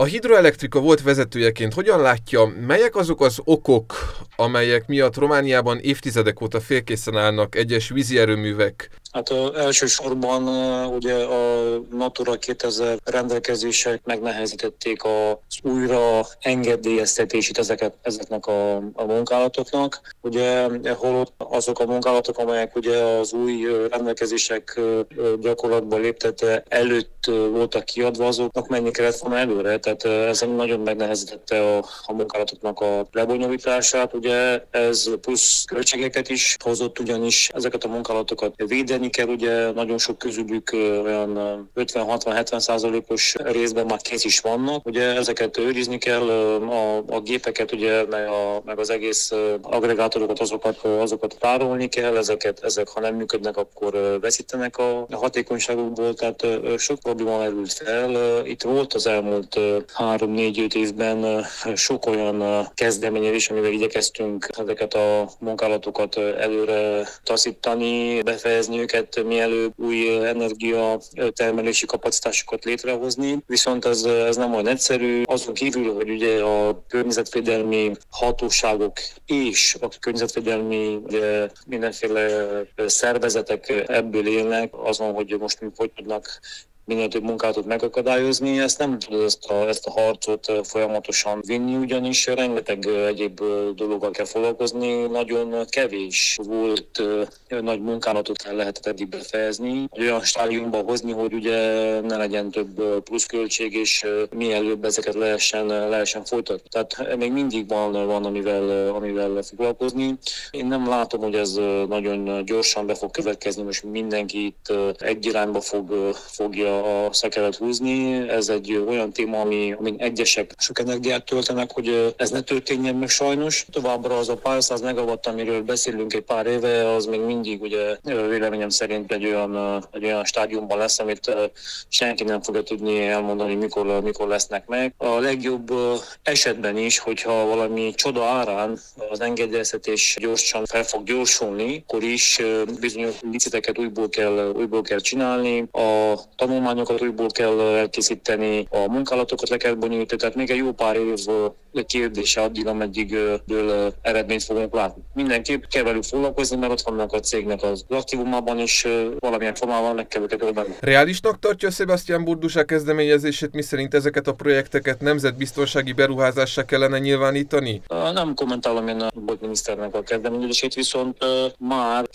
A Hidroelectrica volt vezetőjeként hogyan látja, melyek azok az okok, amelyek miatt Romániában évtizedek óta félkészen állnak egyes vízi erőművek? Hát elsősorban ugye a Natura 2000 rendelkezések megnehezítették az újra engedélyeztetését ezeknek a munkálatoknak. Ugye holott azok a munkálatok, amelyek ugye az új rendelkezések gyakorlatba léptete előtt voltak kiadva, azoknak menni kellett volna előre. Tehát ez nagyon megnehezítette a munkálatoknak a lebonyolítását. Ugye ez plusz költségeket is hozott, ugyanis ezeket a munkálatokat védeni kell, ugye nagyon sok közülük olyan 50-60-70%-os részben már kész is vannak. Ugye ezeket őrizni kell, a gépeket, ugye, meg az egész agregátorokat, azokat tárolni kell, ezek ha nem működnek, akkor veszítenek a hatékonyságukból, tehát sok probléma merült fel. Itt volt az elmúlt 3-4-5 évben sok olyan kezdeményezés, amivel igyekeztünk ezeket a munkálatokat előre taszítani, befejezni őket, mielőbb új energiatermelési kapacitásokat létrehozni. Viszont ez nem olyan egyszerű. Azon kívül, hogy ugye a környezetvédelmi hatóságok és a környezetvédelmi mindenféle szervezetek ebből élnek, azon, hogy most hogy tudnak minél több munkálatot megakadályozni, ezt nem tud ezt a harcot folyamatosan vinni, ugyanis rengeteg egyéb dologgal kell foglalkozni, nagyon kevés volt nagy munkálatot lehetett eddig befejezni, olyan stádiumba hozni, hogy ugye ne legyen több pluszköltség, és mielőbb ezeket lehessen folytatni. Tehát még mindig van amivel foglalkozni. Én nem látom, hogy ez nagyon gyorsan be fog következni, most mindenki itt egy irányba fogja a szekeret húzni. Ez egy olyan téma, amin egyesek sok energiát töltenek, hogy ez ne történjen meg sajnos. Továbbra az a pár száz megawatt, amiről beszélünk egy pár éve, az még mindig ugye véleményem szerint egy olyan stádiumban lesz, amit senki nem fogja tudni elmondani, mikor lesznek meg. A legjobb esetben is, hogyha valami csoda árán az engedélyeztetés gyorsan fel fog gyorsulni, akkor is bizonyos liciteket újból kell csinálni, a tanulmányokat újból kell elkészíteni, a munkálatokat le kell bonyolítani, tehát még egy jó pár év kérdése addig, ameddig eredményt fogunk látni. Mindenképp kell velük foglalkozni, mert ott vannak a cégnek az aktívumában, és valamilyen formában meg kell őket oldani. Reálisnak tartja Sebastian Burdusa kezdeményezését, miszerint ezeket a projekteket nemzetbiztonsági beruházássá kellene nyilvánítani? Nem kommentálom én a volt miniszternek a kezdeményezését, viszont már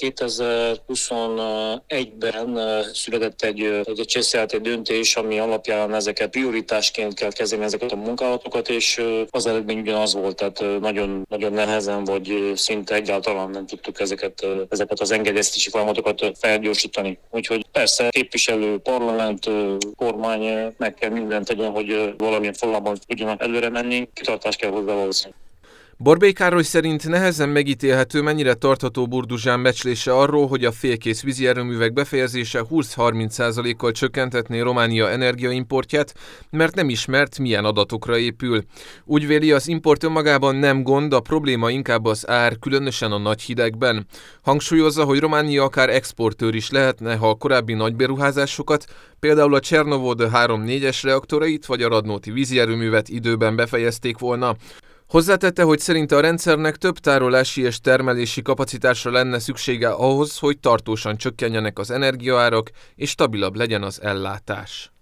2021-ben született egy CSZLT döntés, ami alapján ezeket prioritásként kell kezelni ezeket a munkálatokat, és az eredmény ugyanaz volt, tehát nagyon, nagyon nehezen, vagy szinte egyáltalán nem tudtuk ezeket az engedélyeztetési folyamatokat felgyorsítani. Úgyhogy persze képviselő, parlament, kormány meg kell mindent tegyen, hogy valamilyen formában tudjanak előre menni, kitartást kell hozzá valószínűleg. Borbély Károly szerint nehezen megítélhető, mennyire tartható Burduzsán becslése arról, hogy a félkész vízi erőművek befejezése 20-30%-kal csökkentetné Románia energiaimportját, mert nem ismert, milyen adatokra épül. Úgy véli, az import önmagában nem gond, a probléma inkább az ár, különösen a nagy hidegben. Hangsúlyozza, hogy Románia akár exportőr is lehetne, ha a korábbi nagy beruházásokat, például a Csernovod 3-4-es reaktorait vagy a radnóti vízi erőművet időben befejezték volna. Hozzátette, hogy szerinte a rendszernek több tárolási és termelési kapacitásra lenne szüksége ahhoz, hogy tartósan csökkenjenek az energiaárak és stabilabb legyen az ellátás.